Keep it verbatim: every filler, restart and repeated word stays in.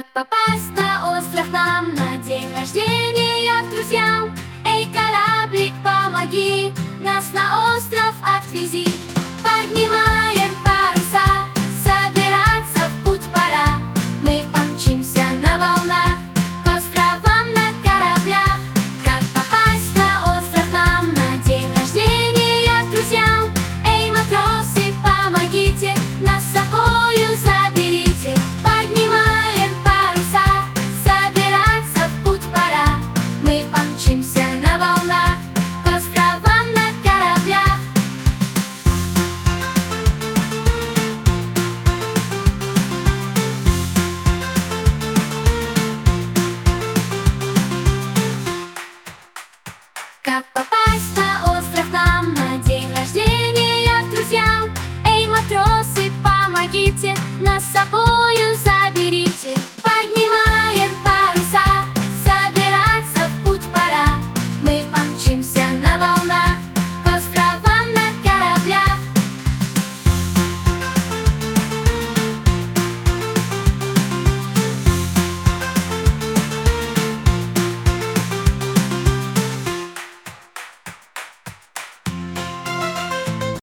Как попасть на остров нам на день рождения к друзьям? Эй, кораблик, помоги, нас на остров отвези. Поднимая